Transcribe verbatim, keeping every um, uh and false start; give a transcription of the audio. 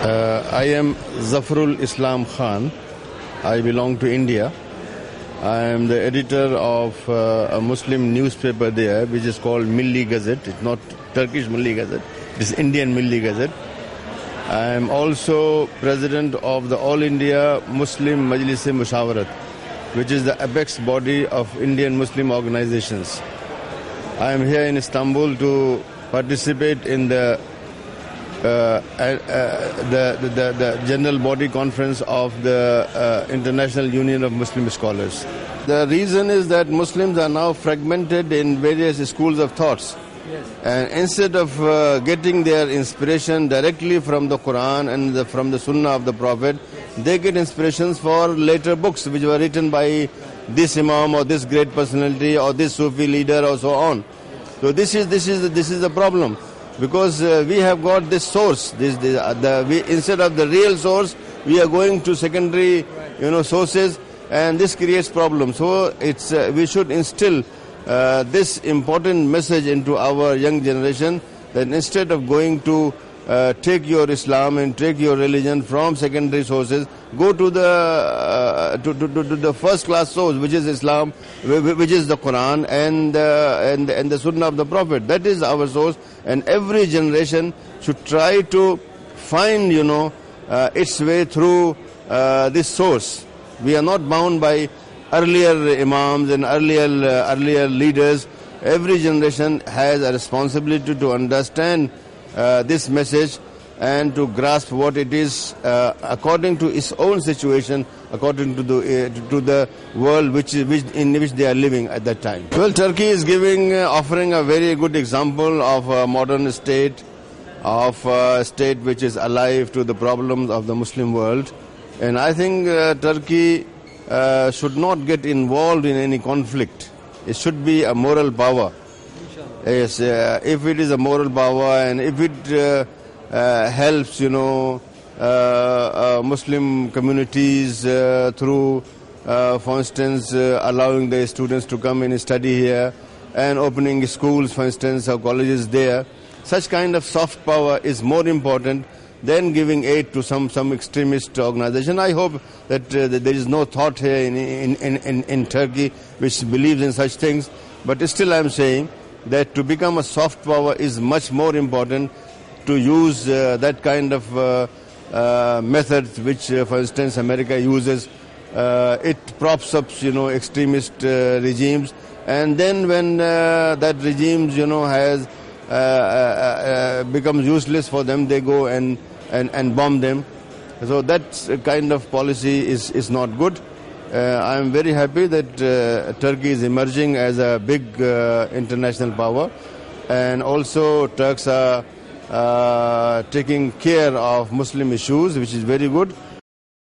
Uh, I am Zafarul Islam Khan. I belong to India. I am the editor of uh, a Muslim newspaper there, which is called Milli Gazette. It's not Turkish Milli Gazette, it's Indian Milli Gazette. I am also president of the All India Muslim Majlis-e Mushawarat, which is the apex body of Indian Muslim organizations. I am here in Istanbul to participate in the Uh, uh, the, the, the General Body Conference of the uh, International Union of Muslim Scholars. The reason is that Muslims are now fragmented in various schools of thoughts. Yes. And instead of uh, getting their inspiration directly from the Quran and the, from the Sunnah of the Prophet, they get inspirations for later books which were written by this Imam or this great personality or this Sufi leader or so on. So this is, this is, this is the problem. Because uh, we have got this source, this, this uh, the, we, instead of the real source, we are going to secondary, you know, sources, and this creates problems. So it's uh, we should instill uh, this important message into our young generation, that instead of going to uh, take your Islam and take your religion from secondary sources, go to the uh, to, to, to the first class source, which is Islam, which is the Quran and uh, and and the Sunnah of the Prophet. That is our source, and every generation should try to find, you know, uh, its way through uh, this source. We are not bound by earlier imams and earlier uh, earlier leaders. Every generation has a responsibility to understand uh, this message and to grasp what it is uh, according to its own situation, according to the uh, to the world which, which in which they are living at that time. Well, Turkey is giving, uh, offering a very good example of a modern state, of a state which is alive to the problems of the Muslim world, and I think uh, Turkey uh, should not get involved in any conflict. It should be a moral power. Yes, uh, if it is a moral power and if it uh, uh, helps, you know, uh, uh, Muslim communities uh, through, uh, for instance, uh, allowing the students to come and study here and opening schools, for instance, or colleges there, such kind of soft power is more important than giving aid to some, some extremist organization. I hope that, uh, that there is no thought here in, in, in, in Turkey which believes in such things, but still I am saying that to become a soft power is much more important, to use uh, that kind of uh, uh, methods which, uh, for instance, America uses. Uh, it props up, you know, extremist uh, regimes, and then when uh, that regimes, you know, has uh, uh, uh, becomes useless for them, they go and, and, and bomb them. So that kind of policy is, is not good. Uh, I am very happy that uh, Turkey is emerging as a big uh, international power, and also Turks are uh, taking care of Muslim issues, which is very good.